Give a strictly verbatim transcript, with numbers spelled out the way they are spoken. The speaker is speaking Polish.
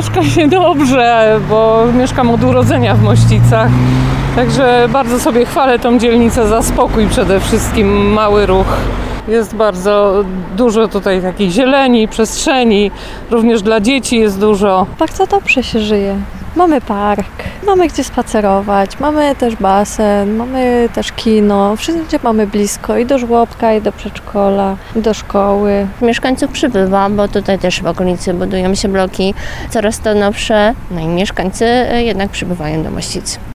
mieszka się dobrze, bo mieszkam od urodzenia w Mościcach. Także bardzo sobie chwalę tą dzielnicę za spokój przede wszystkim, mały ruch. Jest bardzo dużo tutaj takiej zieleni, przestrzeni, również dla dzieci jest dużo. Bardzo dobrze się żyje. Mamy park, mamy gdzie spacerować, mamy też basen, mamy też kino. Wszędzie mamy blisko i do żłobka, i do przedszkola, i do szkoły. Mieszkańców przybywa, bo tutaj też w okolicy budują się bloki coraz to nowsze. No i mieszkańcy jednak przybywają do Mościc.